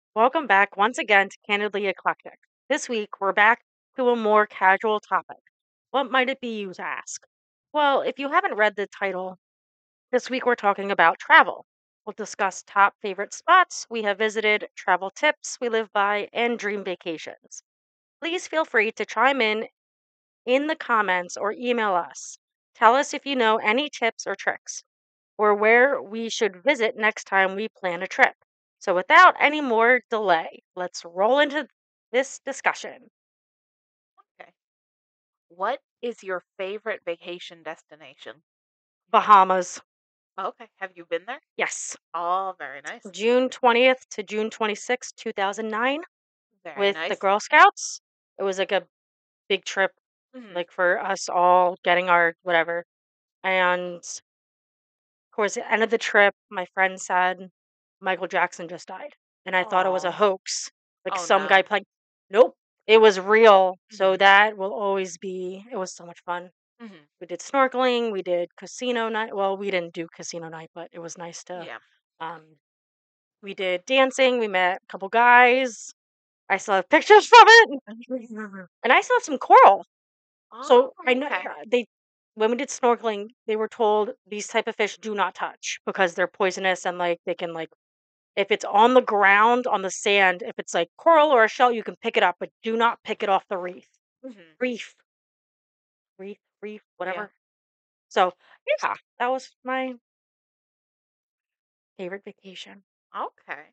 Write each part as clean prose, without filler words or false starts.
Welcome back once again to Candidly Eclectic. This week, we're back to a more casual topic. What might it be, you ask? Well, if you haven't read the title, this week we're talking about travel. We'll discuss top favorite spots we have visited, travel tips we live by, and dream vacations. Please feel free to chime in the comments or email us. Tell us if you know any tips or tricks or where we should visit next time we plan a trip. So, without any more delay, let's roll into this discussion. Okay. What is your favorite vacation destination? Bahamas. Okay. Have you been there? Yes. Oh, very nice. June 20th to June 26th, 2009, Very with the nice. Girl Scouts. It was like a big trip, Hmm. like for us all getting our whatever. And of course, at the end of the trip, my friend said Michael Jackson just died. And I thought it was a Oh, hoax. Like oh some guy no. playing. Nope. It was real. So Hmm. that will always be, it was so much fun. Hmm. We did snorkeling, we did casino night. Well, we didn't do casino night, but it was nice to, Yeah. um, we did dancing, we met a couple guys. I still have pictures from it. And I still have some coral. Oh, So I know okay. they when we did snorkeling, they were told these type of fish do not touch because they're poisonous and like they can like if it's on the ground on the sand, if it's like coral or a shell, you can pick it up, but do not pick it off the reef. Hmm. Reef, reef, Yeah. whatever. So yeah, that was my favorite vacation. Okay.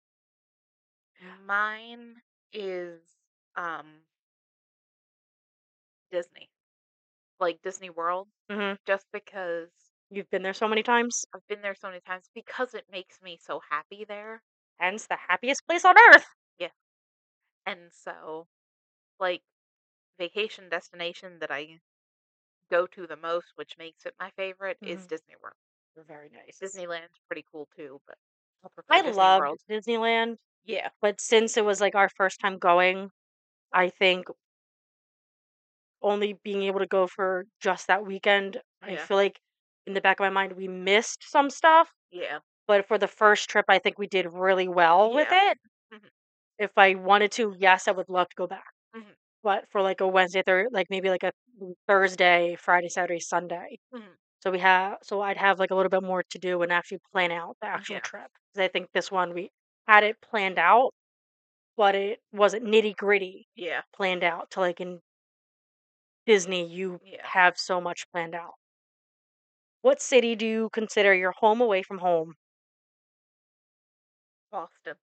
Mine is um Disney, like Disney World, Hmm. just because You've been there so many times. I've been there so many times because it makes me so happy there. Hence the happiest place on earth. Yeah. And so, like, vacation destination that I go to the most, which makes it my favorite, is Hmm. Disney World. Very nice. Disneyland's pretty cool too, but I prefer I Disney loved World. Disneyland, Yeah. but since it was like our first time going, I think only being able to go for just that weekend, I Yeah. feel like in the back of my mind we missed some stuff. Yeah. But for the first trip, I think we did really well with Yeah. it. Mhm. If I wanted to, yes, I would love to go back. Mhm. But for like a Wednesday, like maybe like a Thursday, Friday, Saturday, Sunday. Mhm. So I'd have like a little bit more to do and actually plan out the actual Yeah. trip. Because I think this one we had it planned out, but it wasn't nitty gritty Yeah. planned out. To like in Disney, you Yeah. have so much planned out. What city do you consider your home away from home? Boston.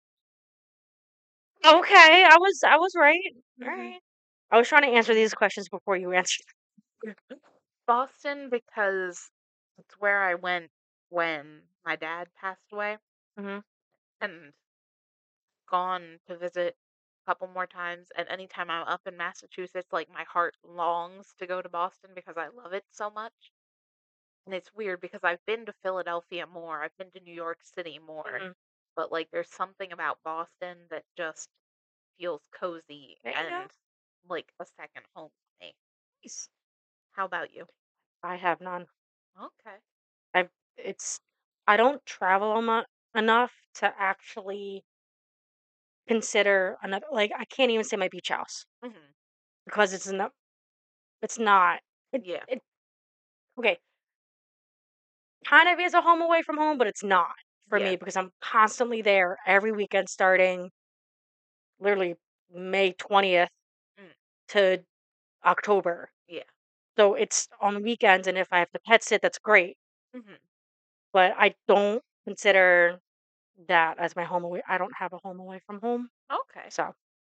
Okay, I was right. All Mhm. right. I was trying to answer these questions before you answered. Boston because it's where I went when my dad passed away Mhm. and gone to visit a couple more times. And anytime I'm up in Massachusetts, like my heart longs to go to Boston because I love it so much. And it's weird because I've been to Philadelphia more, I've been to New York City more, Mhm. but like there's something about Boston that just feels cozy There you go. and like a second home to me. Nice. How about you? I have none. Okay. I've it's I don't travel enough to actually consider another like I can't even say my beach house Mhm. because it's not Yeah. it okay, kind of is a home away from home, but it's not for Yeah. me because I'm constantly there every weekend starting literally May 20th Mm. to October. Yeah. So it's on weekends, and if I have to pet sit, that's great. Mhm. But I don't consider that as my home away. I don't have a home away from home. Okay. So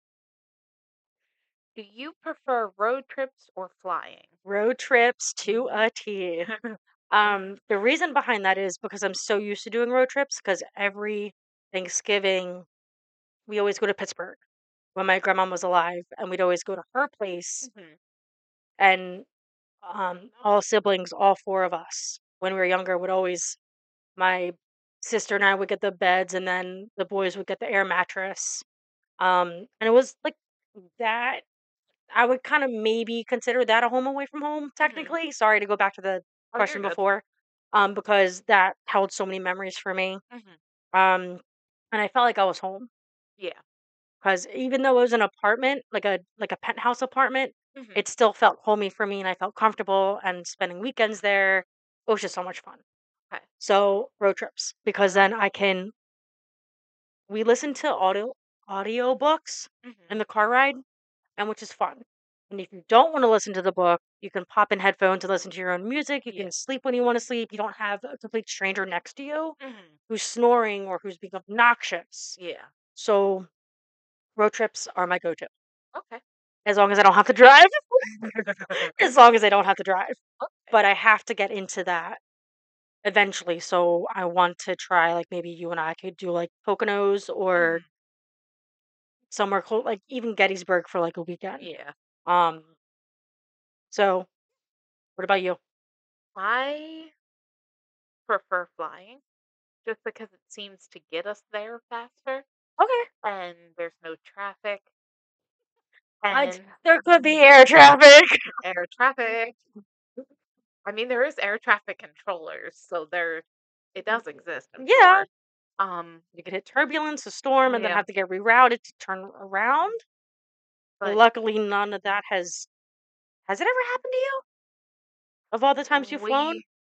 Do you prefer road trips or flying? road trips to a T. The reason behind that is because I'm so used to doing road trips because every Thanksgiving we always go to Pittsburgh when my grandma was alive, and we'd always go to her place, Mhm. and all siblings, all four of us, when we were younger, would always my sister and I would get the beds, and then the boys would get the air mattress. And it was like that. I would kind of maybe consider that a home away from home, Mhm. technically. Sorry to go back to the Oh, you're question good. before, because that held so many memories for me. Mhm. Um, and I felt like I was home. Yeah. Because even though it was an apartment, like a penthouse apartment, Mhm. it still felt homey for me, and I felt comfortable. And spending weekends there, it was just so much fun. Okay. So road trips, because then I can we listen to audiobooks in Mhm. the car ride, and which is fun. And if you don't want to listen to the book, you can pop in headphones and listen to your own music. You Yeah. can sleep when you want to sleep. You don't have a complete stranger next to you Mhm. who's snoring or who's being obnoxious. Yeah. So road trips are my go-to. Okay. As long as I don't have to drive. As long as I don't have to drive. Okay. But I have to get into that eventually. So I want to try, like, maybe you and I could do like Poconos or Mhm. somewhere close, like even Gettysburg for like a weekend. Yeah. Um, so what about you? I prefer flying just because it seems to get us there faster Okay. and there's no traffic I and There could be air traffic. air traffic. I mean, there is air traffic controllers, so there it does exist, I'm Yeah. sure. Um, You could hit turbulence, a storm, and then yeah, have to get rerouted to turn around. but Luckily, none of that has it ever happened to you? Of all the times you've flown? we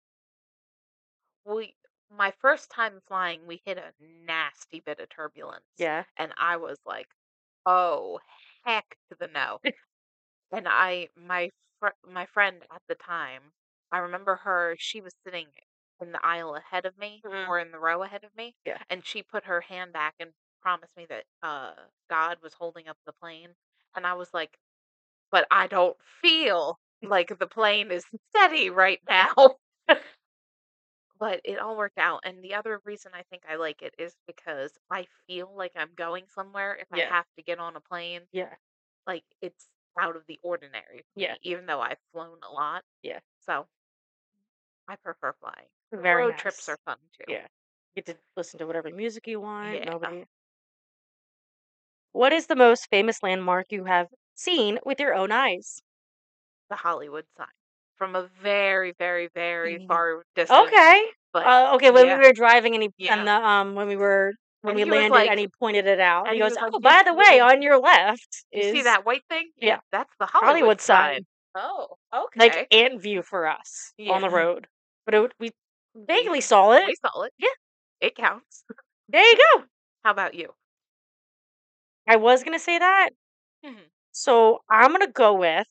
we my first time flying, we hit a nasty bit of turbulence, Yeah. and I was like, "Oh, heck to the no." And my friend at the time, I remember her, she was sitting in the aisle ahead of me Mhm. or in the row ahead of me, Yeah. and she put her hand back and promised me that God was holding up the plane. And I was like, "But I don't feel like the plane is steady right now." But it all worked out. And the other reason I think I like it is because I feel like I'm going somewhere if I Yeah. have to get on a plane. Yeah. Like, it's out of the ordinary for Yeah. me, even though I've flown a lot. Yeah. So, I prefer flying. Very Road trips nice. are fun too. Yeah. Get to listen to whatever music you want. Yeah, Nobody. What is the most famous landmark you have seen with your own eyes? the Hollywood sign from a very, very, very Mhm. far distance, Okay. but Okay, when we yeah, were driving yeah. when And we he was landed like and he pointed it out. He and he goes, was like, "Oh, "You by the way, on your left you see is," that white thing? Yeah, yeah, that's the Hollywood Hollywood sign." sign, Oh, like okay. ant view for us on the Yeah, road. But we we vaguely saw it. we saw it. Yeah, It counts. there you go. How about you? I was gonna say that. Mhm. So I'm gonna go with,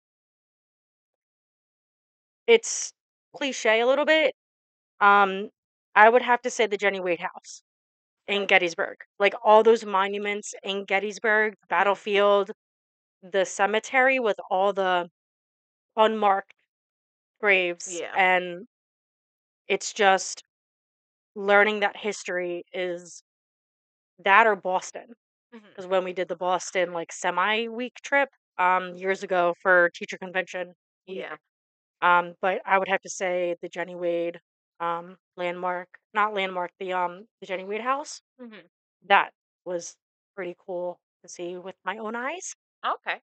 it's cliche a little bit. Um, I would have to say the Jenny Wade House in Okay. Gettysburg. Like all those monuments in Gettysburg, the Mhm. battlefield, the cemetery with all the unmarked graves, Yeah. and it's just learning that history is that or Boston. Mhm. Because when we did the Boston like semi-week trip years ago for teacher convention week, Yeah. but I would have to say the Jenny Wade landmark, not landmark, the Jenny Wade house. Mhm. That was pretty cool to see with my own eyes. Okay.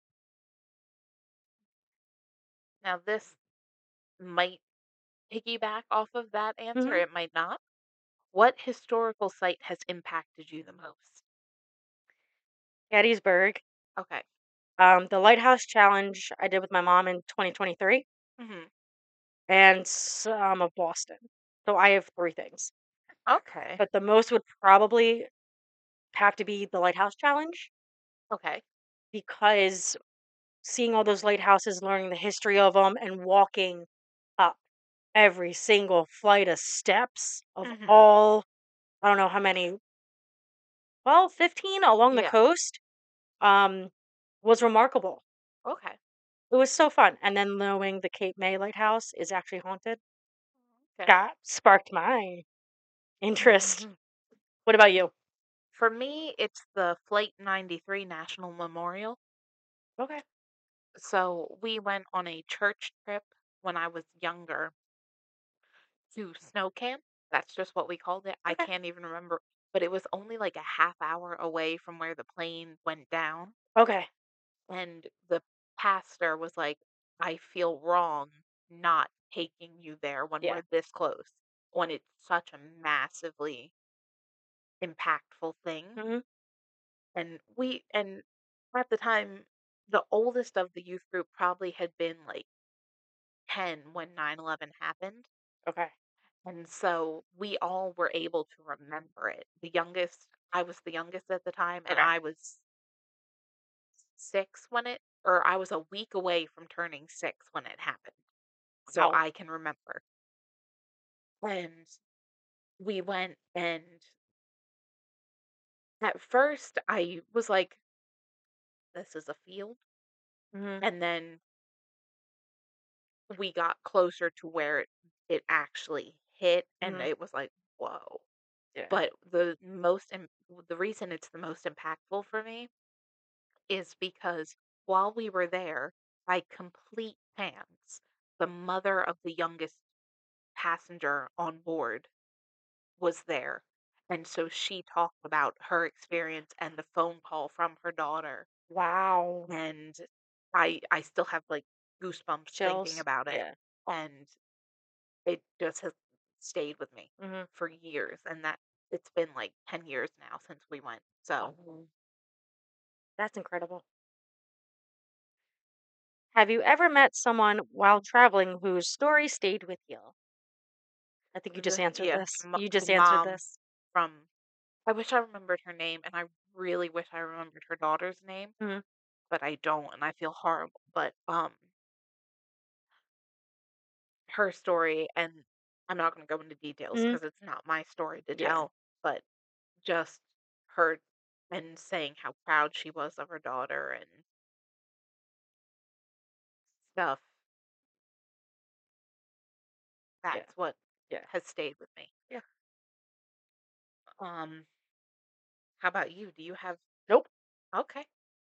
Now this might piggyback off of that answer, Hmm. it might not. What historical site has impacted you the most? Gettysburg. Okay. The Lighthouse Challenge I did with my mom in 2023, Mhm. and some of Boston. So I have three things, Okay. but the most would probably have to be the Lighthouse Challenge, Okay. because seeing all those lighthouses, learning the history of them, and walking up every single flight of steps of Mhm. all, I don't know how many, well, 15 along the Yeah. coast, um, was remarkable. Okay. It was so fun. And then knowing the Cape May Lighthouse is actually haunted, Okay. that sparked my interest. Mhm. What about you? For me, it's the Flight 93 National Memorial. Okay. So we went on a church trip when I was younger to snow camp. That's just what we called it. I Okay. can't even remember, but it was only like a half hour away from where the plane went down. Okay. And the pastor was like, "I feel wrong not taking you there when Yeah. we're this close, when it's such a massively impactful thing." Mhm. And at the time, the oldest of the youth group probably had been like 10 when 9/11 happened. Okay. And so we all were able to remember it. I was the youngest at the time, and Okay. I was 6 when I was a week away from turning 6 when it happened. So Wow. I can remember. And we went, and at first I was like, this is a field. Mhm. And then we got closer to where it actually hit, and Mhm. it was like, whoa. Yeah. But the reason it's the most impactful for me is because while we were there, by complete chance, the mother of the youngest passenger on board was there. And so she talked about her experience and the phone call from her daughter. Wow. And I still have like goosebumps thinking Chills. about it. Yeah. And it just has stayed with me Mhm. for years. And that it's been like 10 years now since we went. So, Oh, that's incredible. Have you ever met someone while traveling whose story stayed with you? I think you just answered yeah, this. You the just answered mom this. from I wish I remembered her name, and I really wish I remembered her daughter's name, Mhm. but I don't, and I feel horrible. But her story, and I'm not going to go into details Mhm. because it's not my story to Yeah. tell, but just her and saying how proud she was of her daughter and stuff. Yeah. That's what Yeah. has stayed with me. Yeah. Um, how about you? Do you have Nope. Okay.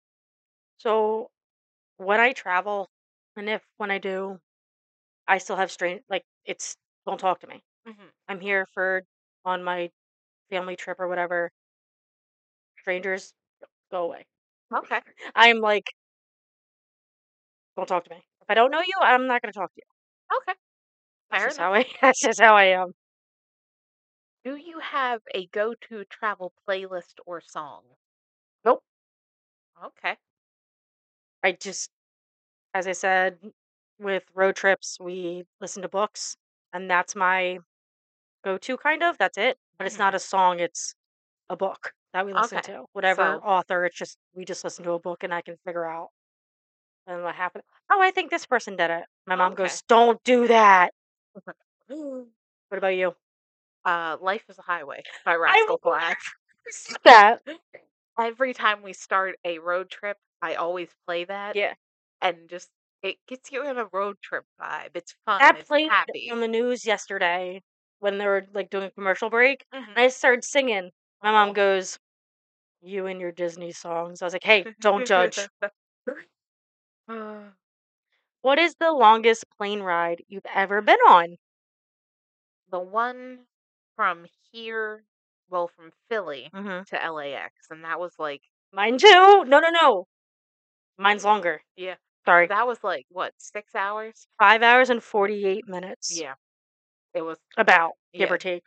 So when I travel, and if when I do, I still have strange like it's don't talk to me. Hmm. I'm here for on my family trip or whatever. Strangers, go away. Okay. I'm like, don't talk to me. If I don't know you, I'm not gonna talk to you. Okay. That's Fair just enough. how I that's just how I am. Do you have a go-to travel playlist or song? Nope. Okay. I just as I said, with road trips, we listen to books, and that's my go-to kind of. That's it. But it's not Hmm. a song, it's a book that we listen Okay. to. Whatever So, author, it's just we just listen to a book and I can figure out and what happened. Oh, I think this person did it. My mom okay. goes, "Don't do that." What about you? Life is a Highway by I Rascal Flatts. love that. Every time we start a road trip, I always play that, Yeah. and just it gets you in a road trip vibe. It's fun, That it's played happy. on the news yesterday when they were like doing a commercial break. And I Mhm. started singing. My mom goes, "You and your Disney songs." I was like, "Hey, don't judge." Uh, What is the longest plane ride you've ever been on? the one from here, well, from Philly Mhm. to LAX, and that was like, Mine too. No, no, no. Mine's longer. yeah, Sorry. that was like what, 6 hours? 5 hours and 48 minutes. Yeah, it was. About, give or Yeah, take.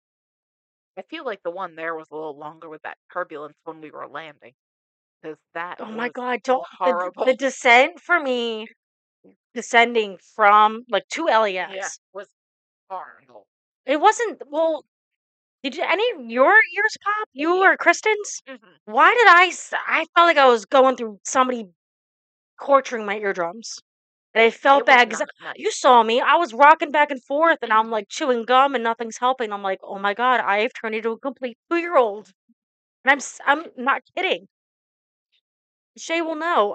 I feel like the one there was a little longer with that turbulence when we were landing, because that Oh my was god, don't the horrible. descent for me, descending from like to Yeah, LAX. was horrible. It wasn't well, did you any of your ears pop? You Yeah. or Kristen's? Mhm. Why did I felt like I was going through somebody torturing my eardrums. And I felt It was bad because not you nice. saw me. I was rocking back and forth and I'm Mhm. like chewing gum and nothing's helping. I'm like, oh my God, I've turned into a complete 2-year-old. And I'm not kidding. Shay will know.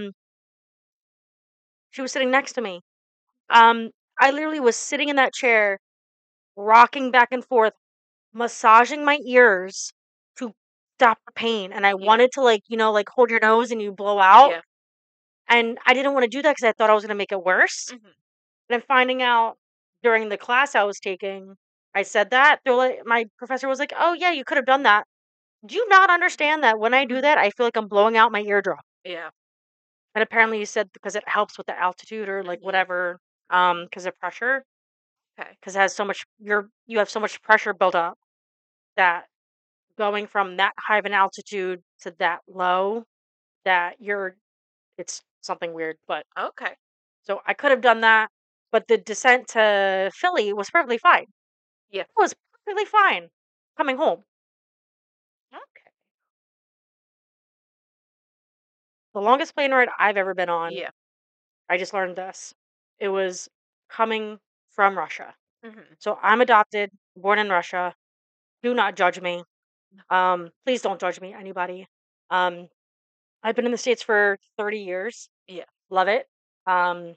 She was sitting next to me. I literally was sitting in that chair, rocking back and forth, massaging my ears to stop the pain. And I Yeah. wanted to like hold your nose and you blow out. Yeah. And I didn't want to do that because I thought I was gonna make it worse. Mhm. And I'm finding out during the class I was taking, I said that. They're like, my professor was like, "Oh yeah, you could have done that." Do you not understand that when I do that, I feel like I'm blowing out my eardrum? Yeah. And apparently, you said because it helps with the altitude or like Mhm. whatever, because of pressure, Okay. because it has so much. You have so much pressure built up that going from that high of an altitude to that low that it's something weird, but Okay. so I could have done that, but the descent to Philly was perfectly fine. It Yeah. was perfectly fine coming home. Okay. The longest plane ride I've ever been on, Yeah. I just learned this. It was coming from Russia. Mhm. So I'm adopted, born in Russia. Do not judge me. Please don't judge me, anybody. Um, I've been in the States for 30 years. Yeah. Love it. Um,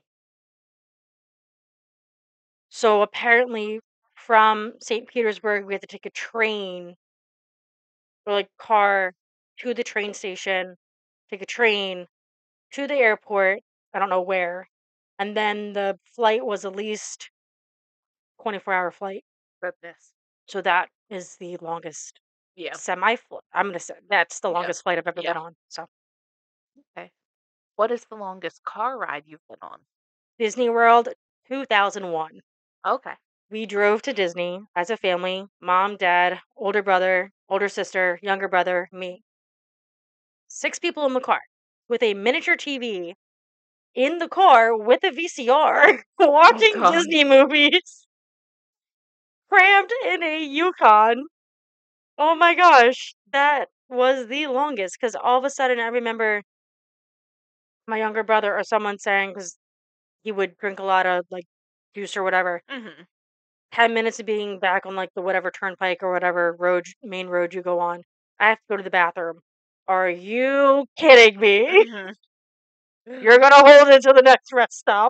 so apparently from St. Petersburg, we had to take a train or like car to the train station, take a train to the airport. I don't know where. And then the flight was at least 24-hour flight. Goodness. So that is the longest Yeah. I'm gonna say that's the Yeah. longest flight I've ever Yeah. been on. So Okay. What is the longest car ride you've been on? Disney World, 2001. Okay. We drove to Disney as a family, mom, dad, older brother, older sister, younger brother, me. 6 people in the car with a miniature TV in the car with a VCR Oh watching god. Disney movies crammed in a Yukon. Oh my gosh, that was the longest because all of a sudden I remember my younger brother or someone saying, because he would drink a lot of like juice or whatever, Mhm. 10 minutes of being back on like the whatever turnpike or whatever main road you go on. I have to go to the bathroom. Are you kidding me? Mhm. You're gonna hold it to the next rest stop.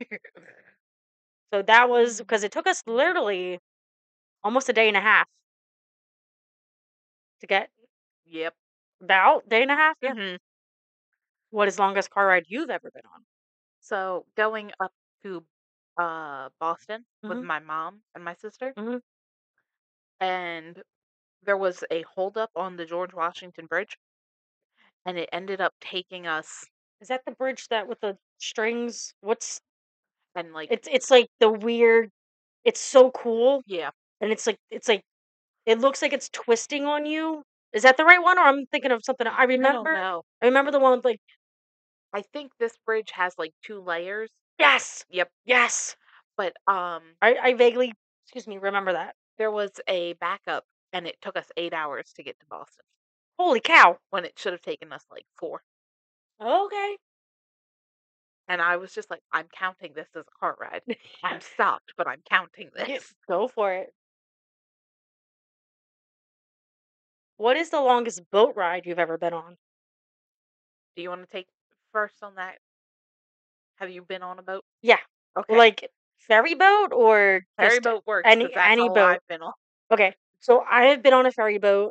So that was because it took us literally almost a day and a half to get Yep. about day and a half. Yeah. Mhm. What is longest car ride you've ever been on? So, going up to, Boston with Mhm. my mom and my sister, Mhm. and there was a holdup on the George Washington Bridge, and it ended up taking us Is that the bridge that with the strings? What's and, like it's like the weird. It's so cool, yeah, and it's like it looks like it's twisting on you. Is that the right one, or I'm thinking of something? I I don't remember. know. I remember the one with like I think this bridge has, like, 2 layers. yes, Yep, yes. but, I vaguely excuse me remember that. there was a backup, and it took us 8 hours to get to Boston Holy cow. when it should have taken us, like, 4, Okay. and I was just like, "I'm counting this as a car ride. I'm stopped, but I'm counting Yeah, this." go for it. What is the longest boat ride you've ever been on? Do you wanna take first on that? Have you been on a boat? Yeah. Okay. Like ferry boat or Ferry just boat works because any that's any all boat? I've been on. Okay. So I have been on a ferry boat.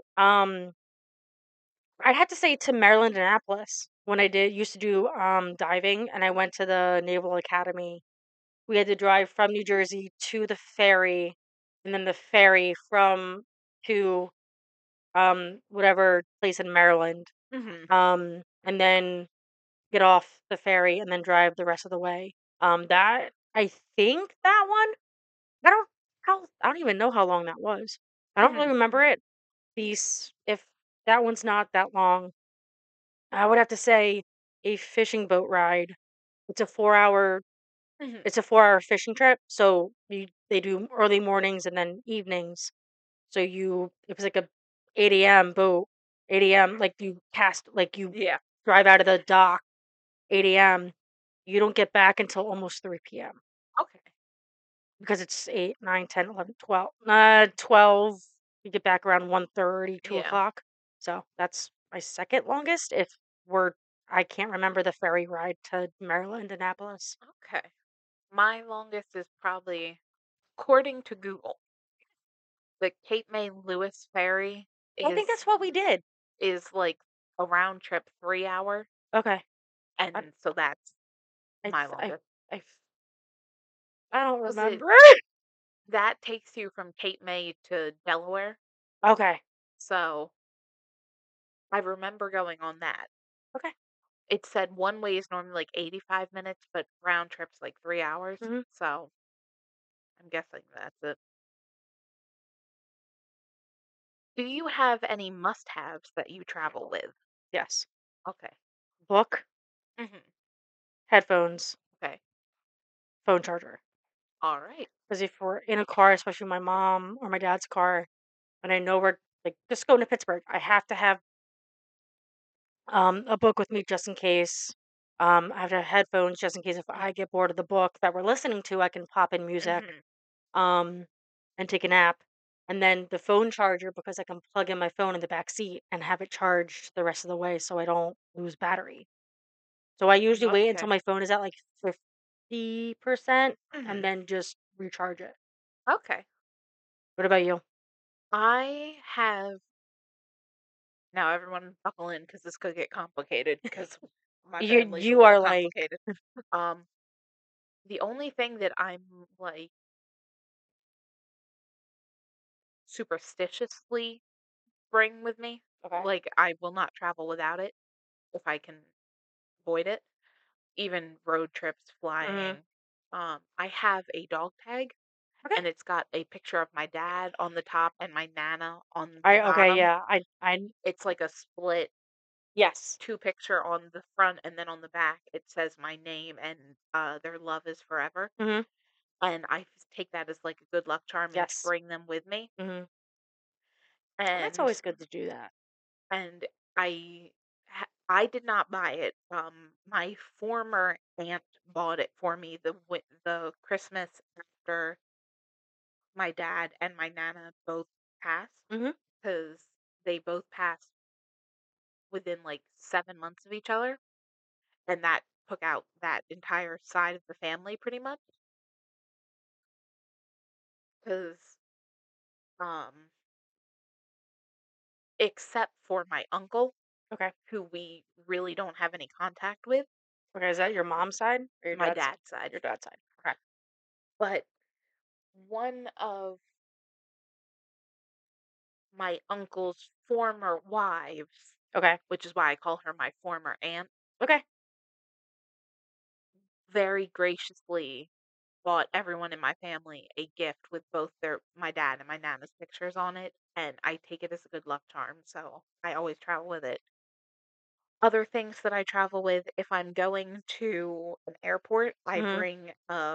I'd have to say to Maryland, Annapolis when I did used to do diving and I went to the Naval Academy. We had to drive from New Jersey to the ferry and then the ferry from to whatever place in Maryland. Mhm. And then get off the ferry and then drive the rest of the way. That I think that one. I don't even know how long that was. I don't really Mhm. remember it. If that one's not that long, I would have to say a fishing boat ride. It's a 4 hour. Mhm. It's a 4 hour fishing trip. So they do early mornings and then evenings. So it was like a 8 a.m. boat. 8 a.m. Like you cast like you Yeah. drive out of the dock 8 a.m. You don't get back until almost 3 p.m. Okay. because it's 8, 9, 10, 11, 12. 12. You get back around 1:30, two Yeah. o'clock. So that's my second longest. If we're, I can't remember the ferry ride to Maryland, Annapolis. Okay. My longest is probably, according to Google, the Cape May Lewis ferry I think is that's what we did. like a round trip 3 hour, Okay. I, and so that's I, my I, longest. I, I don't Because it remember. that takes you from Cape May to Delaware. Okay. So I remember going on that. Okay. It said one way is normally like 85 minutes, but round trip's like 3 hours. Hmm. So I'm guessing that's it. Do you have any must-haves that you travel with? Yes. Okay. Book, Mhm. headphones, Okay. phone charger. All right. Because if we're in a car, especially my mom or my dad's car, and I know we're like just going to Pittsburgh, I have to have a book with me just in case. I have to have headphones just in case if I get bored of the book that we're listening to, I can pop in music Mhm. um, and take a nap. And then the phone charger because I can plug in my phone in the back seat and have it charged the rest of the way so I don't lose battery. So I usually wait until Okay. my phone is at like 50% and Mhm. then just recharge it. Okay. What about you? I have now everyone buckle in because this could get complicated because my You family's a you little are like complicated. Um, the only thing that I'm like superstitiously bring with me, okay. like I will not travel without it if I can avoid it. Even road trips, Hmm. flying. I have a dog tag Okay. and it's got a picture of my dad on the top and my nana on the I okay, bottom. yeah. I It's like a split yes. two picture on the front and then on the back it says my name and their love is forever. Hmm. And take that as like a good luck charm and to Yes. bring them with me. Hmm. That's And always good to do that. and I did not buy it. My former aunt bought it for me the Christmas after my dad and my nana both passed Hmm. because they both passed within like 7 months of each other, and that took out that entire side of the family pretty much. Because um, except for my uncle, Okay. who we really don't have any contact with, Okay. Is that your mom's side or your my dad's side? dad's side. Your dad's side. Okay. But one of my uncle's former wives, Okay. which is why I call her my former aunt, Okay. very graciously bought everyone in my family a gift with both their my dad and my nana's pictures on it, and I take it as a good luck charm, so I always travel with it. Other things that I travel with, if I'm going to an airport, I Hmm. bring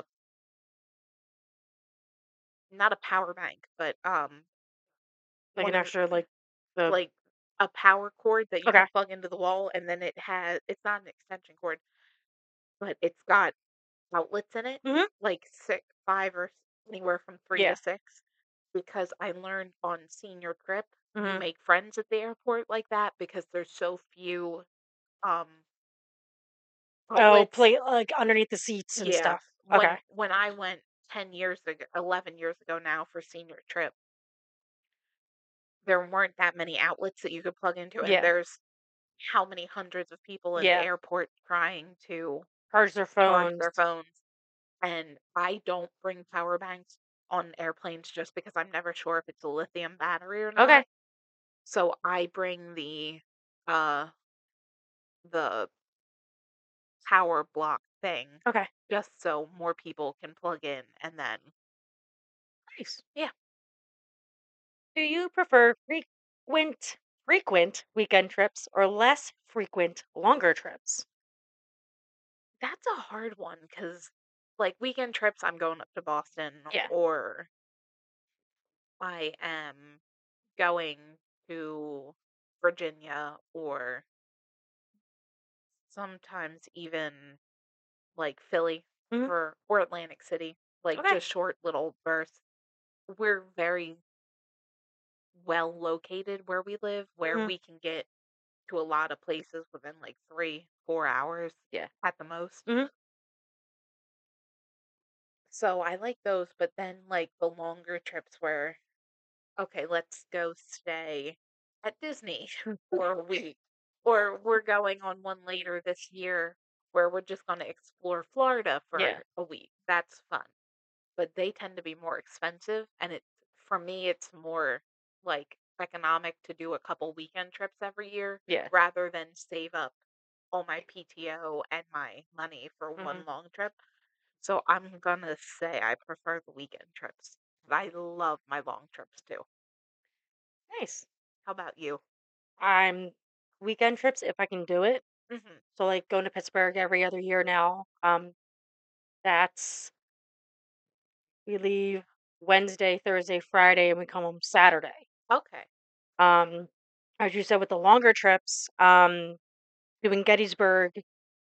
not a power bank, but Like one an of extra like the like a power cord that you can okay. plug into the wall, and then it's not an extension cord, but it's got outlets in it, Hmm. like 6, 5 or anywhere from 3 to Yeah. 6, because I learned on senior trip, you Hmm. make friends at the airport like that because there's so few, um, Oh, outlets. play like underneath the seats and Yeah. stuff. Okay. When I went 10 years ago 11 years ago now for senior trip, there weren't that many outlets that you could plug into, and Yeah. there's how many hundreds of people in the Yeah. airport trying to Charge their charge phones. their phones. And I don't bring power banks on airplanes just because I'm never sure if it's a lithium battery or Okay. not. So I bring uh the power block thing Okay. just so more people can plug in and then Nice. yeah, Do you prefer frequent weekend trips or less frequent longer trips? that's a hard one cuz like weekend trips I'm going up to Boston Yeah. or I am going to Virginia or sometimes even like Philly Hmm. for or Atlantic City, like Okay. just short little bursts. We're very well located where we live, where Hmm. we can get to a lot of places within like 3, 4 hours Yeah. at the most. Hmm. So I like those, but then like the longer trips where, okay, let's go stay at Disney for a week. Or we're going on one later this year where we're just going to explore Florida Yeah. for a week. That's fun. But they tend to be more expensive, and it for me it's more like economic to do a couple weekend trips every year Yeah. rather than save up all my PTO and my money for Hmm. one long trip. So I'm gonna say I prefer the weekend trips. But I love my long trips too. Nice. How about you? I'm weekend trips if I can do it. Mhm. So like going to Pittsburgh every other year now. That's we leave Wednesday, Thursday, Friday, and we come home Saturday. Okay. Um, as you said, with the longer trips, doing Gettysburg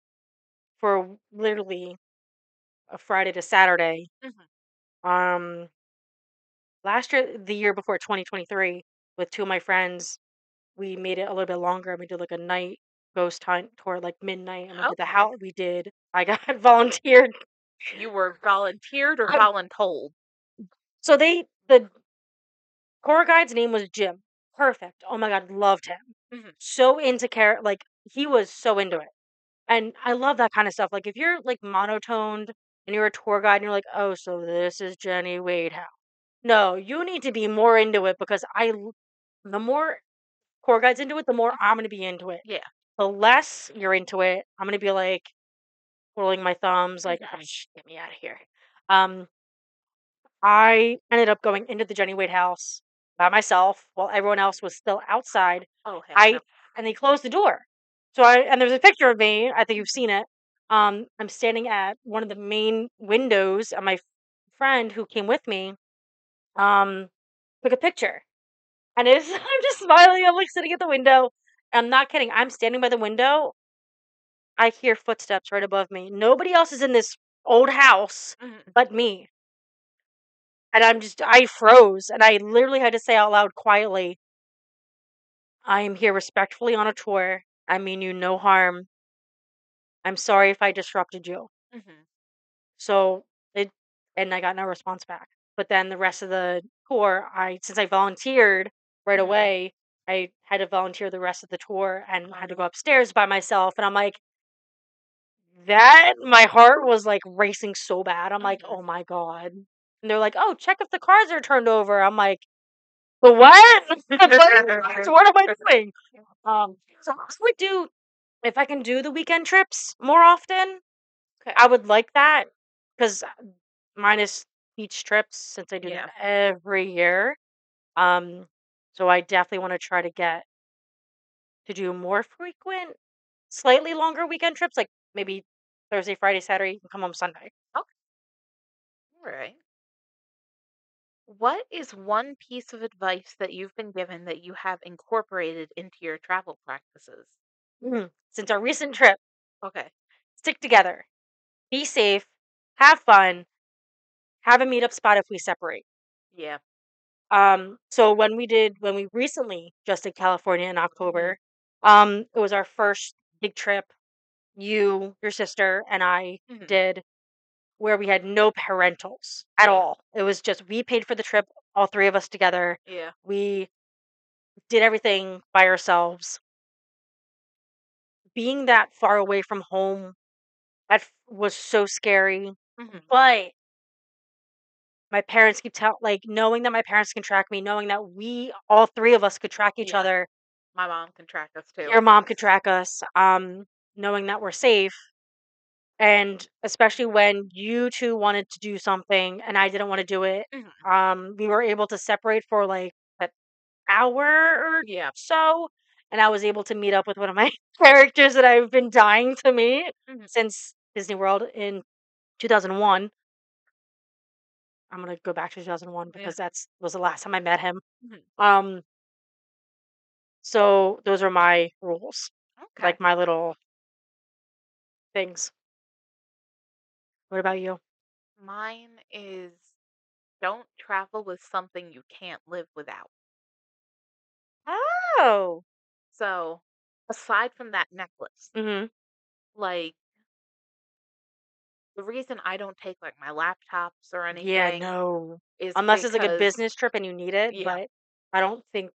for literally a Friday to Saturday. Mhm. Um, last year, the year before 2023, with two of my friends, we made it a little bit longer and we did like a night ghost hunt tour like midnight and we did the Okay. house we did I got volunteered. You were volunteered or I, voluntold? so the tour guide's name was Jim. Perfect. Oh my god, loved him. Mhm. So into like he was so into it. And I love that kind of stuff. Like if you're like monotoned and you're a tour guide and you're like, "Oh, so this is Jenny Wade House." No, you need to be more into it because the more tour guides into it, the more I'm going to be into it. Yeah. The less you're into it, I'm going to be like twirling my thumbs like, Mhm. "Ah, get me out of here." Um I ended up going into the Jenny Wade house by myself while everyone else was still outside. Oh, heck I no. and they closed the door. So I and there's a picture of me. I think you've seen it. I'm standing at one of the main windows, and my friend who came with me um took a picture. And it's I'm just smiling. I'm like sitting at the window. I'm not kidding. I'm standing by the window. I hear footsteps right above me. Nobody else is in this old house Mhm. but me. And I froze and I literally had to say out loud quietly, I am here respectfully on a tour. I mean you no harm. I'm sorry if I disrupted you. Mhm. So it and I got no response back. But then the rest of the tour, since I volunteered right Mhm. away, I had to volunteer the rest of the tour and Oh had to go no. upstairs by myself. And I'm like, that my heart was like racing so bad. I'm like, Mhm. oh my God. And they're like, oh, check if the cards are turned over. I'm like, the what? What am I doing? So I would do if I can do the weekend trips more often. I Okay. would like that because minus beach trips since I do them Yeah. every year. Um, so I definitely want to try to get to do more frequent, slightly longer weekend trips, like maybe Thursday, Friday, Saturday, and come home Sunday. Okay. All right. What is one piece of advice that you've been given that you have incorporated into your travel practices? Since our recent trip, Okay. stick together, be safe, have fun, have a meetup spot if we separate. Yeah. So when we recently just did California in Mhm. October, it was our first big trip. You, your sister, and I Mhm. did where we had no parentals at Yeah. all. It was just we paid for the trip, all three of us together. Yeah. We did everything by ourselves. Being that far away from home, was so scary. Mhm. But my parents keep like knowing that my parents can track me, knowing that we all three of us could track each Yeah. other. My mom can track us too. Your mom could track us, knowing that we're safe. And especially when you two wanted to do something and I didn't want to do it, Mhm. we were able to separate for like an hour or Yeah. so. And I was able to meet up with one of my characters that I've been dying to meet Mhm. since Disney World in 2001. I'm gonna go back to 2001 Yeah. because that's was the last time I met him. Mhm. Um, so those are my rules, Okay. like my little things. What about you? Mine is don't travel with something you can't live without. Oh. So, aside from that necklace, Mhm. like the reason I don't take like my laptops or Yeah, anything no. is Unless it's like a because business trip and you need it, yeah, but I don't think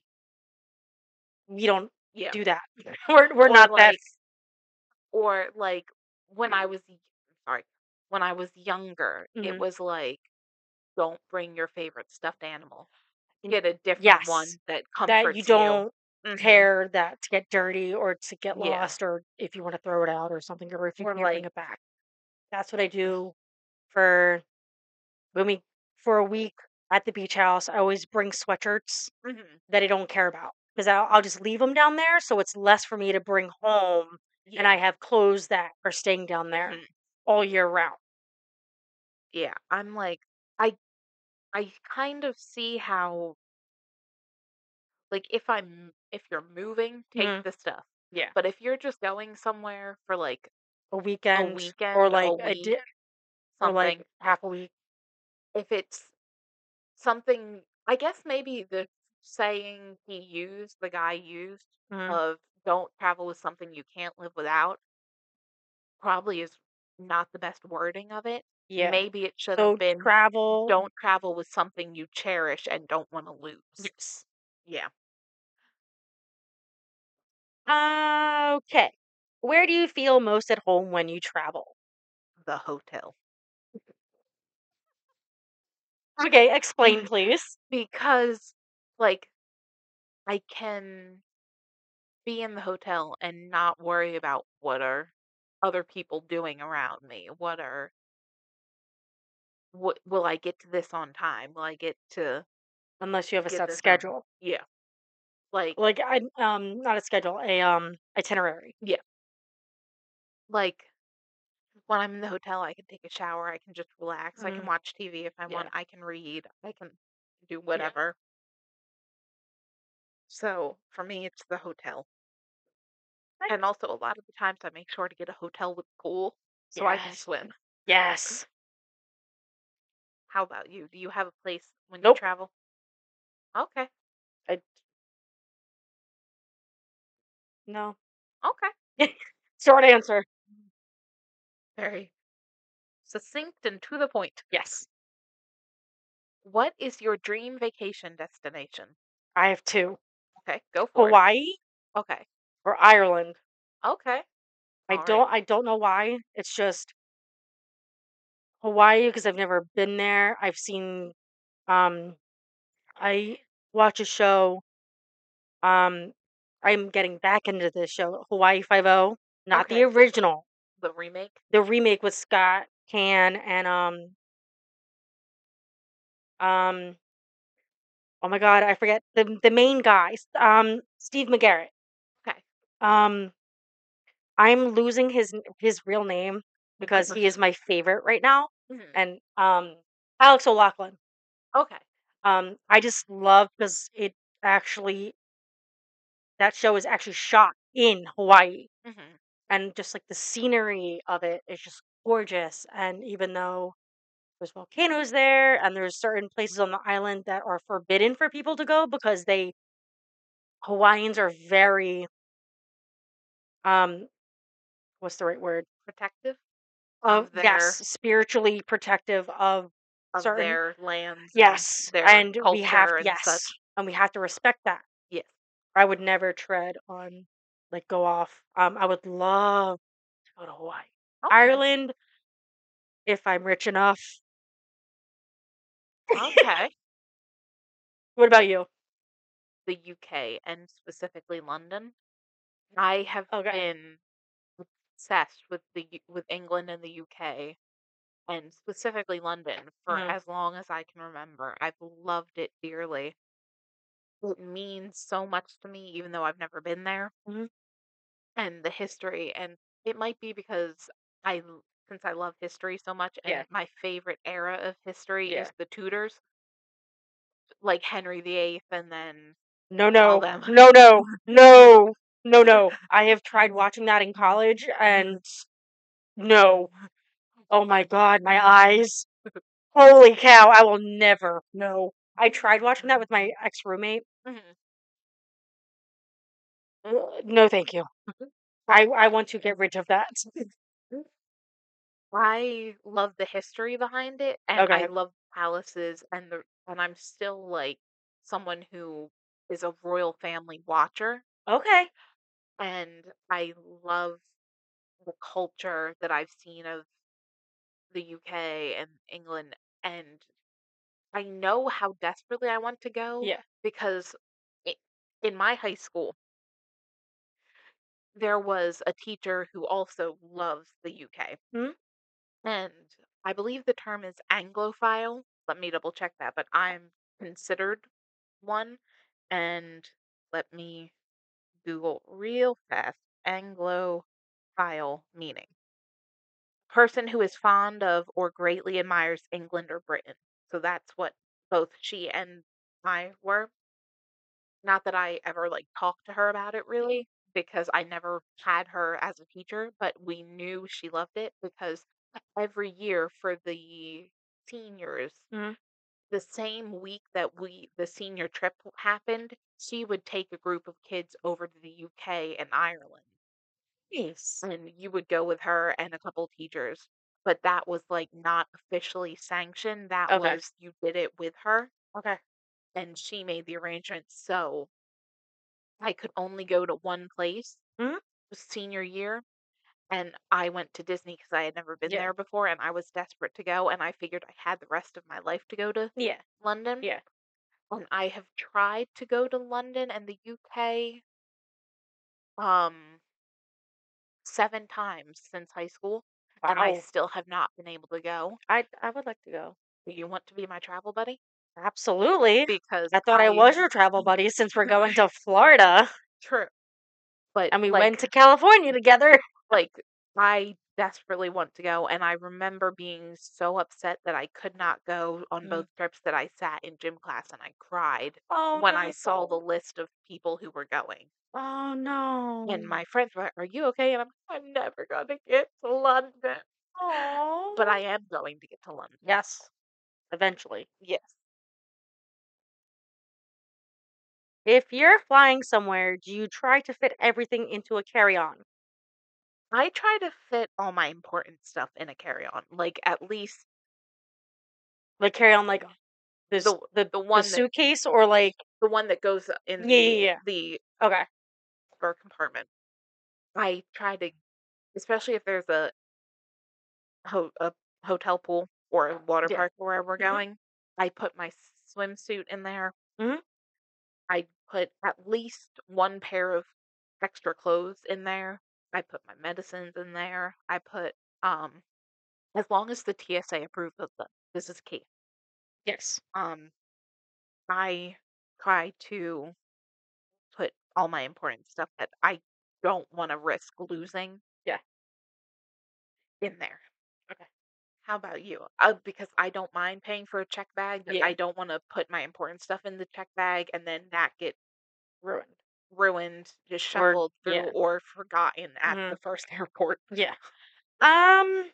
we don't yeah. do that. We're Or not that. like or like when I was sorry, when I was younger, it Mhm. was like don't bring your favorite stuffed animal. Get a different Yes, one that that you comforts you. don't Mhm. care that to get dirty or to get Yeah. lost or if you want to throw it out or something or if you Or can't bring like it back. That's what I do for when we for a week. at the beach house, I always bring sweatshirts Mhm. that I don't care about because I'll just leave them down there, so it's less for me to bring home, and I Yeah. have clothes that are staying down there Mhm. all year round. Yeah. I'm like I I kind of see how, like, if you're moving, take Mhm. the stuff. Yeah. But if you're just going somewhere for like A a weekend or weekend, a like week, or like something, half a week. if it's something, I guess maybe the saying the guy used Mhm. of don't travel with something you can't live without probably is not the best wording of it. Yeah. Maybe it should have So been travel. don't travel with something you cherish and don't want to lose. Yes. Yeah, Okay. Where do you feel most at home when you travel? the hotel. Okay, explain, please. Because, like, I can be in the hotel and not worry about what are other people doing around me. What will I get to this on time? Will I get to Unless you have a get set this done? schedule. Yeah. Like, Like I not a schedule, a itinerary. yeah. Like when I'm in the hotel, I can take a shower, I can just relax, I can Mm, watch TV if I want, yeah. I can read, I can do Yeah. whatever. So for me, it's the hotel. And Nice. also, a lot of the times, I make sure to get a hotel with pool so I can Yes. swim. Yes. How about you? Do you have a place when you Nope. travel? Okay. I no. Okay. Short answer. Very succinct and to the point. Yes. What is your dream vacation destination? I have two. Okay, go for it. Hawaii Okay. or Ireland. Okay. I All right. don't I don't know why. It's just Hawaii because I've never been there. I've seen um I watch a show. Um I'm getting back into this show, Hawaii Five O, not the Okay. original. The remake? The remake with Scott Can and um oh my god, I forget the main guy, Steve McGarrett. Okay. Um I'm losing his real name because he is my favorite right now. Mhm. And Alex O'Loughlin. Okay. I just love because it actually that show is actually shot in Hawaii, Mhm. and just like the scenery of it is just gorgeous. And even though there's volcanoes there and there's certain places on the island that are forbidden for people to go because they Hawaiians are very um what's the right word? Protective Of of yes, their spiritually protective of certain lands and yes, their and we have culture and yes, such. and we have to respect that. Yes. I would never tread on like go off. I would love to go to Hawaii. Okay. Ireland, if I'm rich enough. Okay. What about you? The UK and specifically London. I have Okay. been obsessed with with England and the UK and specifically London for Mhm, as long as I can remember. I've loved it dearly. It means so much to me even though I've never been there, mhm, and the history, and it might be because since I love history so much, yeah, and my favorite era of history yeah. is the Tudors, like Henry VIII and then No, all no, them. no, no, no, no, no. I have tried watching that in college, and no. Oh my god, my eyes. Holy cow, I will never. No. I tried watching that with my ex-roommate. Mhm. No, thank you. Well, I want to get rid of that. I love the history behind it, and I Okay. love palaces, and I'm still like someone who is a royal family watcher, Okay. and I love the culture that I've seen of the UK and England, and I know how desperately I want to go Yeah. because I in my high school, there was a teacher who also loves the UK, Mhm. and I believe the term is Anglophile. Let me double check that, but I'm considered one. And let me Google real fast. Anglophile meaning person who is fond of or greatly admires England or Britain. So that's what both she and I were. Not that I ever like talked to her about it really, because I never had her as a teacher, but we knew she loved it because every year for the seniors, Mhm. the same week that the senior trip happened, she would take a group of kids over to the UK and Ireland, Nice. and you would go with her and a couple teachers. But that was like not officially sanctioned. That Okay. was you did it with her, Okay. and she made the arrangements. So I could only go to one place Mhm. senior year, and I went to Disney because I had never been Yeah. there before, and I was desperate to go, and I figured I had the rest of my life to go to Yeah. London. Yeah. And I have tried to go to London and the UK, um, 7 times since high school, and I Wow. still have not been able to go. I would like to go. Do you want to be my travel buddy? Absolutely. Because I thought I I was your travel buddy since we're going to Florida true, but, and we went like to California together. like, I desperately want to go, and I remember being so upset that I could not go on Mm. both trips that I sat in gym class and I cried Oh when I saw the no. list of people who were going. Oh And no. my friends were like, "Are you okay?" And I'm never gonna get to London, but Oh. I am going to get to London. Yes, eventually. Yes. If you're flying somewhere, do you try to fit everything into a carry-on? I try to fit all my important stuff in a carry-on, like, at least Like carry-on like this the the the one that suitcase or like the one that goes in yeah, yeah, yeah. the Okay. upper compartment. I try to, especially if there's a hotel pool or a water Yeah. park where we're Mhm. going, I put my swimsuit in there. Mhm. I put at least one pair of extra clothes in there. I put my medicines in there. I put as long as the TSA approves of them. This is key. Yes. Um I try to put all my important stuff that I don't want to risk losing Yeah. in there. Okay. How about you? Because I don't mind paying for a check bag, but Yeah. I don't want to put my important stuff in the check bag and then that get Ruined. ruined, just Or shuffled through, yeah. or forgotten at Mhm. the first airport. Yeah. Um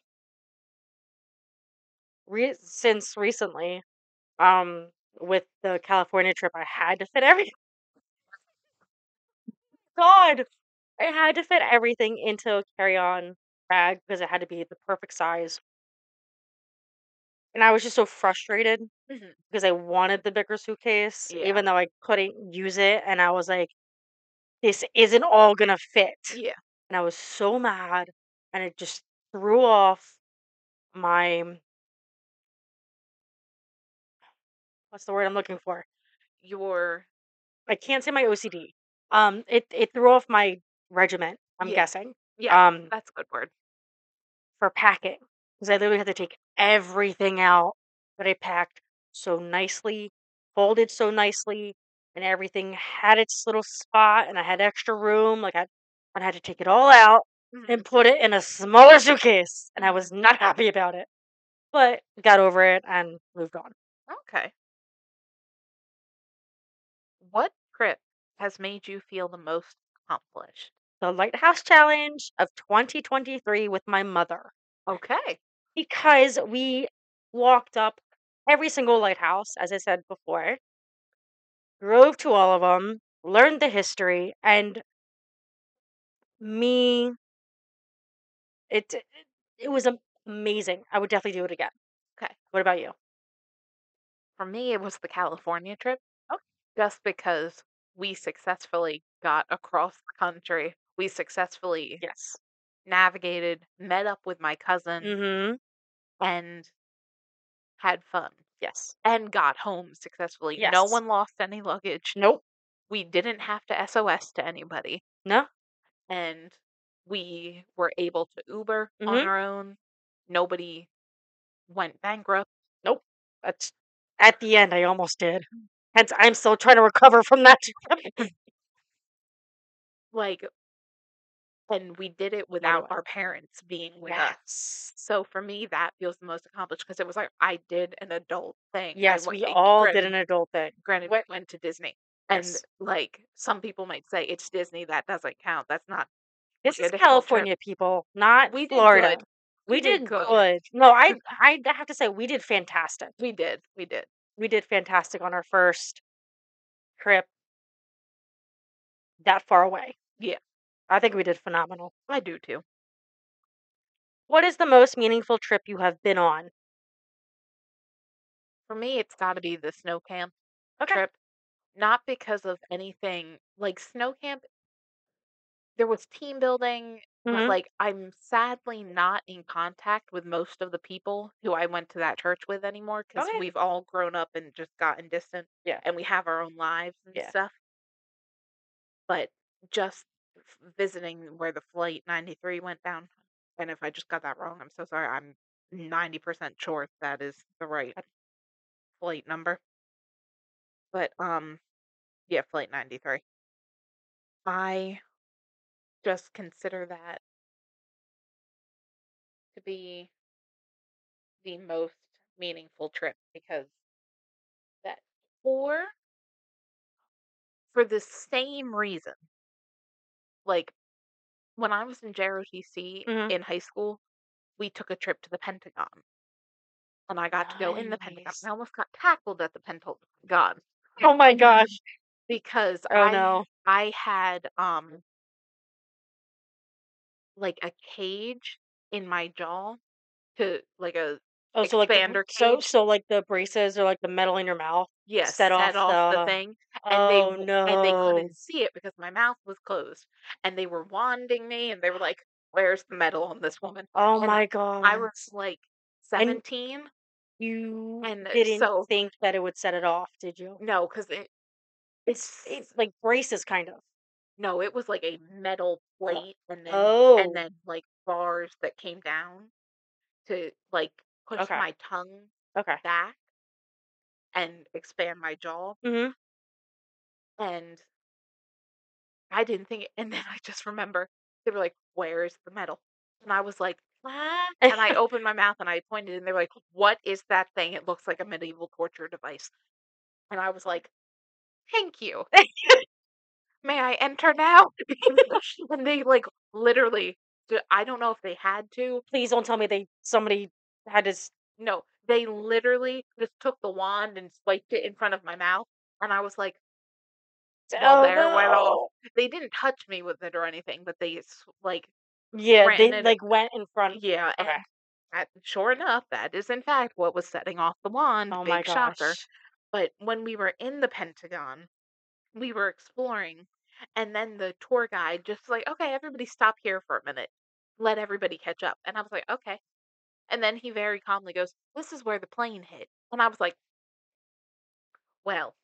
since recently, um with the California trip, I had to fit every God, I had to fit everything into a carry-on bag because it had to be the perfect size. And I was just so frustrated Mhm. because I wanted the bigger suitcase, Yeah. even though I couldn't use it. And I was like, this isn't all gonna fit. Yeah. And I was so mad. And it just threw off my, what's the word I'm looking for? Your I can't say my OCD. It threw off my regiment, I'm yeah. guessing, Yeah. um, That's a good word. for packing. Because I literally had to take everything out that I packed so nicely, folded so nicely, and everything had its little spot, and I had extra room. I had to take it all out Mhm. and put it in a smaller suitcase, and I Mhm. was not happy about it. But got over it and moved on. Okay. What trip has made you feel the most accomplished? The Lighthouse Challenge of 2023 with my mother Okay. because we walked up every single lighthouse, as I said before, drove to all of them, learned the history, and me, it it was amazing. I would definitely do it again. Okay. What about you? For me, it was the California trip, Oh, just because we successfully got across the country. We successfully yes. navigated, met up with my cousin, Mhm. and had fun, Yes. and got home successfully. No Yes. one lost any luggage. Nope. We didn't have to SOS to anybody, No. and we were able to Uber on Mhm. our own. Nobody went bankrupt. Nope. That's At the end, I almost did. Hence, I'm still trying to recover from that trip. Like, and we did it without Anyway. our parents being with us. Yes. So for me, that feels the most accomplished because it was like I did an adult thing. I Yes, went, we all did an granted, adult thing. What? went to Disney, and Yes. like some people might say it's Disney, that doesn't count. That's not This like is a additional trip. California, people, not We did Florida. good. We We did did good. good. No, I have to say we did fantastic. We did. We did. We did fantastic on our first trip that far away. Yeah, I think we did phenomenal. I do too. What is the most meaningful trip you have been on? For me, it's got to be the snow camp Okay. trip. Not because of anything like snow camp. There was team building, but Mhm. like I'm sadly not in contact with most of the people who I went to that church with anymore because Okay. we've all grown up and just gotten distant Yeah. and we have our own lives and Yeah. stuff. But just visiting where the flight 93 went down, and if I just got that wrong, I'm so sorry. I'm 90% sure that is the right flight number. But yeah, flight 93. I just consider that to be the most meaningful trip because that or for the same reason. Like when I was in JROTC Mhm. in high school, we took a trip to the Pentagon and I got to go in the Pentagon. Nice. I almost got tackled at the Pentagon Oh my gosh. because Oh no. I had like a cage in my jaw to like a Oh, so like expander cage. like the braces or like the metal in your mouth Yes, set set off off the the. thing, and Oh and they no. couldn't see it because my mouth was closed, and they were wanding me, and they were like, "Where's the metal on this woman?" Oh And my I was gosh. like And 17, you and didn't so think that it would set it off, did you? no, because It's like braces kind of. no, it was like a metal plate, and Oh. then like bars that came down to like push Okay. my tongue Okay. back and expand my jaw, Mhm. and I didn't think it and then I just remember they were like, "Where's the medal?" And I was like, "Ah," and I opened my mouth and I pointed and they were like, "What is that thing? It looks like a medieval torture device." And I was like, "Thank you. May I enter now?" And they like literally I don't know if they had to. Please don't tell me somebody had to. No, they literally just took the wand and swiped it in front of my mouth. And I was like, well, Oh there went off. no. They didn't touch me with it or anything, but they like Yeah, ran they it. like went in front. Yeah, Okay. and sure enough, that is in fact what was setting off the wand. Oh my Big shocker. gosh. But when we were in the Pentagon, we were exploring, and then the tour guide just like, okay, everybody stop here for a minute. Let everybody catch up. And I was like, okay. And then he very calmly goes, this is where the plane hit. And I was like, well,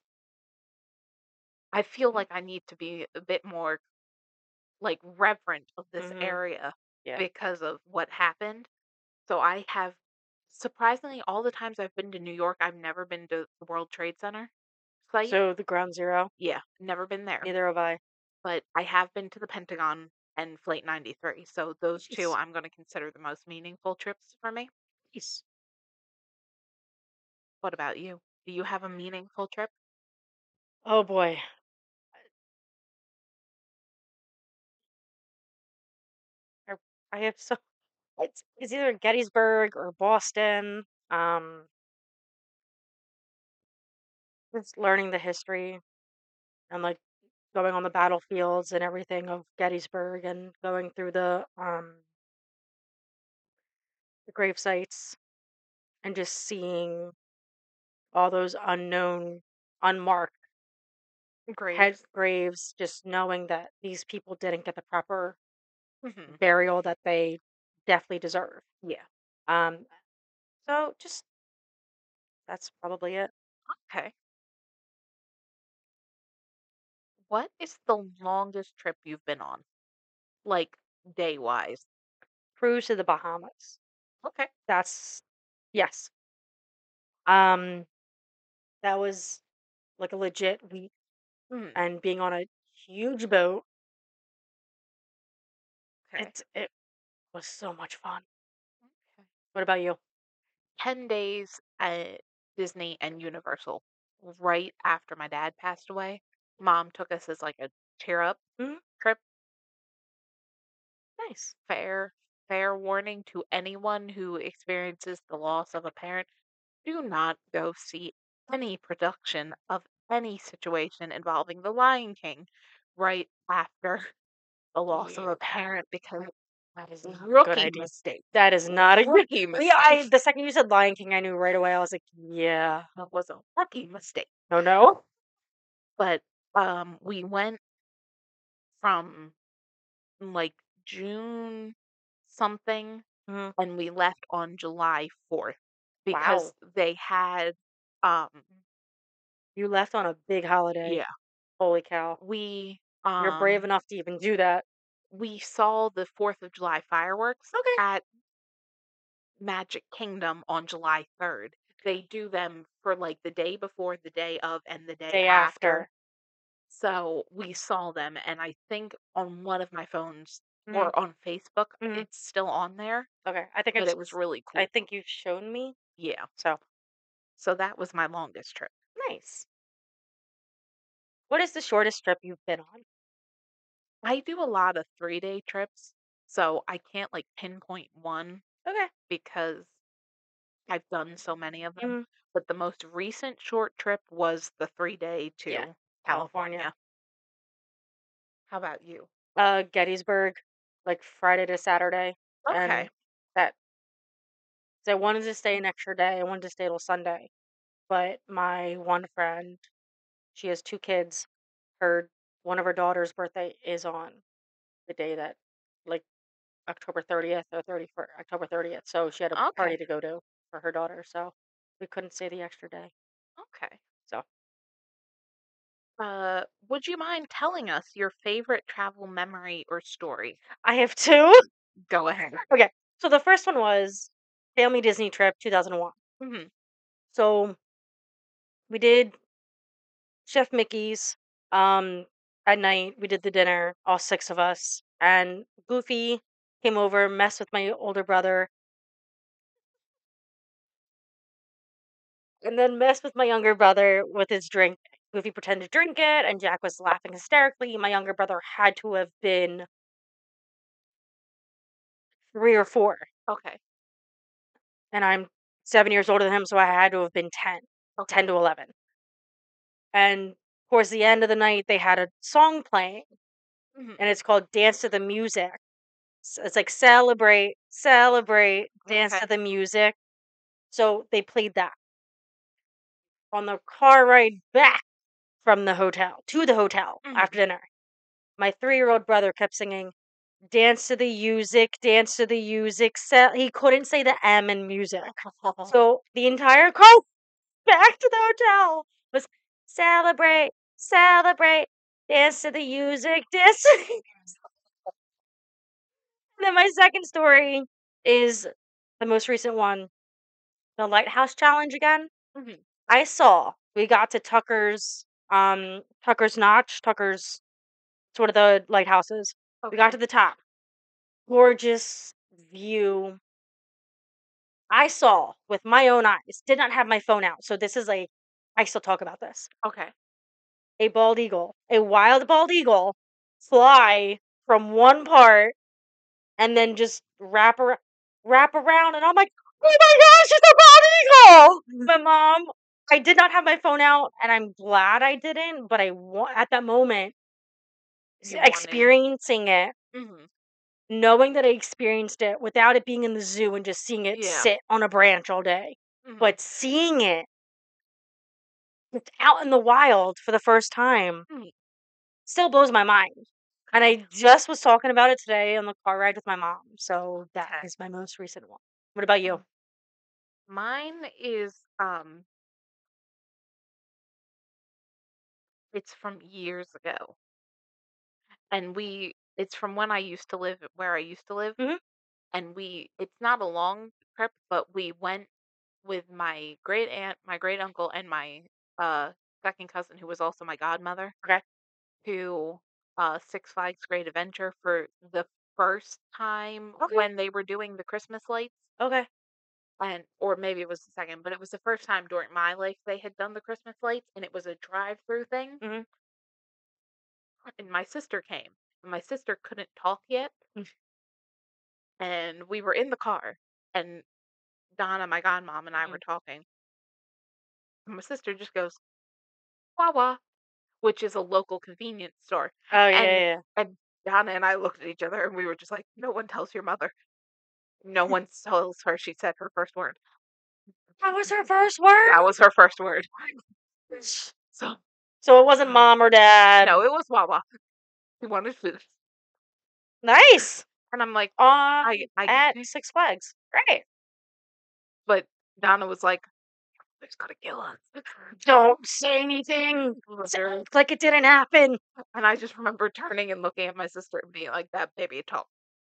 I feel like I need to be a bit more like reverent of this Mhm. area Yeah. because of what happened. So I have surprisingly all the times I've been to New York, I've never been to the World Trade Center site. So the ground zero, Yeah, never been there. neither have I. But I have been to the Pentagon and Flight 93. So those two Jeez. I'm going to consider the most meaningful trips for me. Jeez. What about you? Do you have a meaningful trip? Oh boy. I I have so it's either Gettysburg or Boston. Just learning the history and like going on the battlefields and everything of Gettysburg and going through the grave sites and just seeing all those unknown, unmarked head Graves. graves, just knowing that these people didn't get the proper Hmm. burial that they definitely deserve. Yeah. Um, so just that's probably it. Okay. What is the longest trip you've been on? Like day wise? Cruise to the Bahamas. Okay. That's yes. Um, That was like a legit week, Mm, and being on a huge boat, okay. it was so much fun. Okay. What about you? 10 days at Disney and Universal right after my dad passed away. Mom took us as like a cheer up Mhm. trip. Nice. Fair warning to anyone who experiences the loss of a parent. Do not go see any production of any situation involving the Lion King right after the loss of Yeah, a parent because that is a not a good rookie idea. mistake. That is not a good. Rookie Yeah, mistake. the second you said Lion King, I knew right away. I was like, yeah, That was a rookie mistake. no, no. But we went from like June something Mhm. and we left on July 4th because Wow, they had um you left on a big holiday. yeah, Holy cow! we You're brave enough to even do that. we saw the 4th of July fireworks Okay. at Magic Kingdom on July 3rd. They do them for like the day before, the day of, and the day Day after. after. So we saw them, and I think on one of my phones Mhm. or on Facebook, Mhm. it's still on there, Okay. I think but it was really I cool. think you've shown me. Yeah. So So that was my longest trip. nice. What is the shortest trip you've been on? I do a lot of 3-day trips, so I can't like pinpoint one Okay. because I've done so many of them. Mhm. But the most recent short trip was the 3-day Yeah. to California. California. How about you? Gettysburg, like Friday to Saturday, and Okay. that. So I wanted to stay an extra day. I wanted to stay till Sunday, but my one friend, she has two kids. Her One of her daughter's birthday is on the day that, like, October 30th or 31st, October 30th. So she had a party Okay. to go to for her daughter. So we couldn't stay the extra day. Okay. So Would you mind telling us your favorite travel memory or story? I have two. Go ahead. Okay. So the first one was family Disney trip 2001. Hmm. So we did Chef Mickey's. At night we did the dinner, all six of us, and Goofy came over, messed with my older brother, and then messed with my younger brother with his drink. Goofy pretended to drink it, and Jack was laughing hysterically. My younger brother had to have been 3 or 4, Okay. and I'm 7 years older than him, so I had to have been 10, Okay. 10 to 11. And towards the end of the night, they had a song playing, Hmm. and it's called "Dance to the Music." It's like celebrate, celebrate, dance to Okay. the music. So they played that on the car ride back from the hotel to the hotel Hmm. after dinner. My 3-year-old brother kept singing, "Dance to the music, dance to the music." He couldn't say the M in music. So the entire car back to the hotel was celebrate, celebrate, dance to the music, dance. And then my second story is the most recent one, the Lighthouse Challenge again. Hmm. We got to Tucker's Notch. It's one of the lighthouses. We got to Okay. the top. Gorgeous view. I saw with my own eyes, did not have my phone out. So this is like, I still talk about this. Okay. A bald eagle, a wild bald eagle, fly from one part and then just wrap around. And I'm like, oh my gosh, it's a bald eagle! My mom, I did not have my phone out, and I'm glad I didn't. But at that moment, You wanted. experiencing it, Hmm. knowing that I experienced it without it being in the zoo and just seeing it Yeah. sit on a branch all day, Hmm. but seeing it out in the wild for the first time Hmm. still blows my mind. And Okay. I just was talking about it today on the car ride with my mom. So that Okay. is my most recent one. What about you? Mm. Mine is it's from years ago. And it's from when I used to live where I used to live. Hmm. And it's not a long trip, but we went with my great aunt, my great uncle, and my second cousin who was also my godmother Okay. to Six Flags Great Adventure for the first time Okay. when they were doing the Christmas lights. Okay. And or maybe it was the second, but it was the first time during my life they had done the Christmas lights, and it was a drive-through thing. Mhm. And my sister came. And my sister couldn't talk yet, and we were in the car, and Donna, my godmom, and I were Mhm. talking. And my sister just goes, Wawa, which is a local convenience store. Oh, yeah, And yeah, and Donna and I looked at each other and we were just like, no one tells your mother. No one tells her she said her first word. that was her first word? That was her first word. So So it wasn't mom or dad. no, it was Wawa. He wanted food. Nice. And I'm like, Um, I get at it. Six Flags. Great. But Donna was like, it's gonna kill us. Don't say anything. Literally. Act like it didn't happen. And I just remember turning and looking at my sister and being like, that baby talk.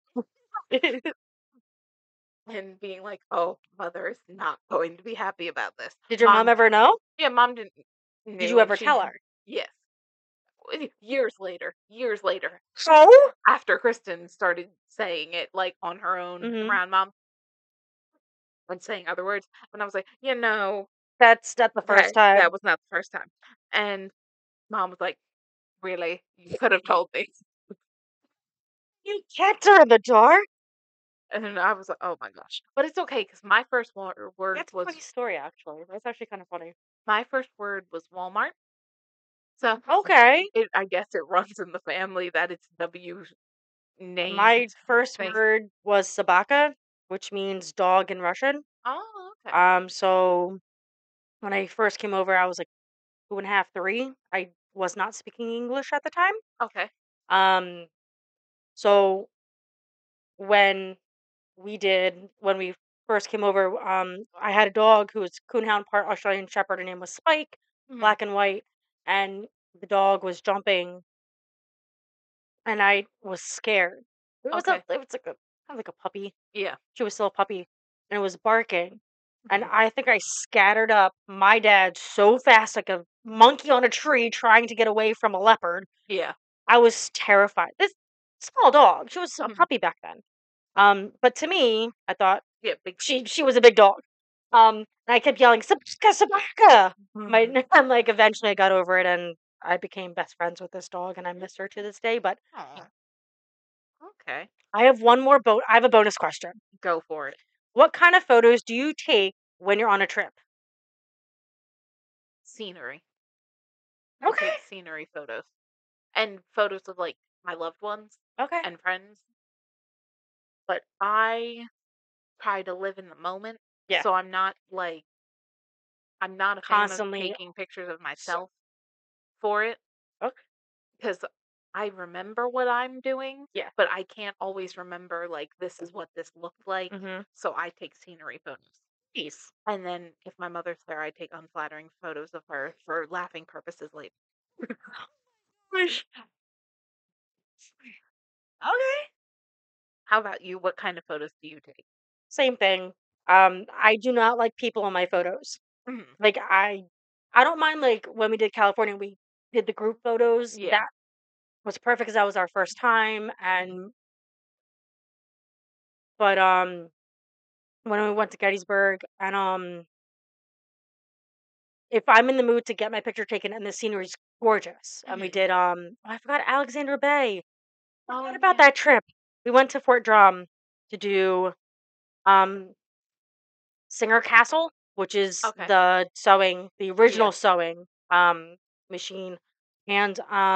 And being like, oh, mother is not going to be happy about this. Did your mom ever know? Yeah, mom didn't Did knew you and ever she tell her? yes. Years later, So? after Kristen started saying it like on her own Mhm. around mom and saying other words, and I was like, That's not the first that time. was not the first time. And mom was like, really? You could have told me. You kept her in the dark? And then I was like, oh my gosh. But it's okay because That's a funny story, actually. That's actually kind of funny. my first word was Walmart. So Okay. I guess it runs in the family that it's W named My first thing. word was sabaka, which means dog in Russian. Oh, okay. So when I first came over, I was like 2.5, 3. I was not speaking English at the time. Okay. Um, so when when we first came over, I had a dog who was coonhound, part Australian Shepherd. Her name was Spike, Hmm. black and white, and the dog was jumping, and I was scared. Okay. It was like a kind of like a puppy. Yeah. She was still a puppy, and it was barking, and Mhm. I think I scattered up my dad so fast, like a monkey on a tree trying to get away from a leopard. Yeah. I was terrified. This small dog. She was a Mhm. puppy back then. But to me, I thought Yeah, big she was a big dog. And I kept yelling, "Sabaka, Sabaka!" Mhm. And like eventually I got over it, and I became best friends with this dog, and I miss her to this day. But Aw, okay. I have one more I have a bonus question. Go for it. What kind of photos do you take when you're on a trip? Scenery. I Okay. take scenery photos and photos of like my loved ones Okay. and friends, but I try to live in the moment. Yeah. So I'm not a fan of Constantly. taking pictures of So, myself for it okay. because I remember what I'm doing, Yeah. but I can't always remember like this is what this looked like. Mhm. So I take scenery photos. Nice. And then if my mother's there, I take unflattering photos of her for laughing purposes later. Gosh. Okay. How about you? What kind of photos do you take? Same thing. I do not like people in my photos. Mhm. Like I don't mind like when we did California, we did the group photos. Yeah. That was perfect because that was our first time. And but when we went to Gettysburg, and if I'm in the mood to get my picture taken and the scenery's gorgeous, and we Mhm. did I forgot Alexander Bay. Oh What about yeah. that trip? We went to Fort Drum to do um Singer Castle, which is Okay. the Yeah. original sewing machine. And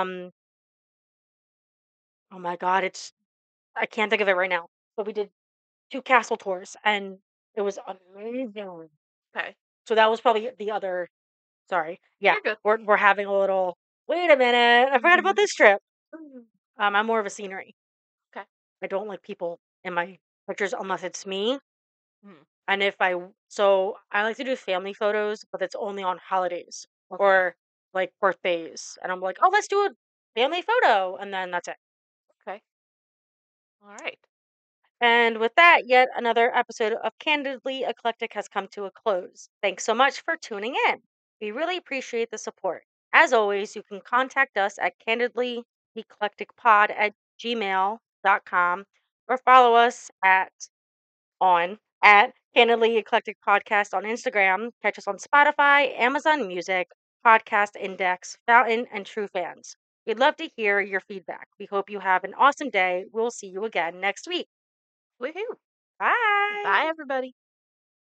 oh my god, I can't think of it right now. But we did 2 castle tours, and it was amazing. Okay. So that was probably the other. Sorry. Yeah, You're good. we're having a little, "Wait a minute, I forgot about this trip." I'm more of a scenery. Okay. I don't like people in my pictures unless it's me, Mhm. and I like to do family photos, but it's only on holidays Okay. or, like, birthdays, and I'm like, "Oh, let's do a family photo," and then that's it. Okay. All right. And with that, yet another episode of Candidly Eclectic has come to a close. Thanks so much for tuning in. We really appreciate the support. As always, you can contact us at candidlyeclecticpod@gmail.com or follow us at Candidly Eclectic Podcast on Instagram. Catch us on Spotify, Amazon Music, Podcast Index, Fountain, and True Fans. We'd love to hear your feedback. We hope you have an awesome day. We'll see you again next week. Woohoo! Bye. Bye, everybody.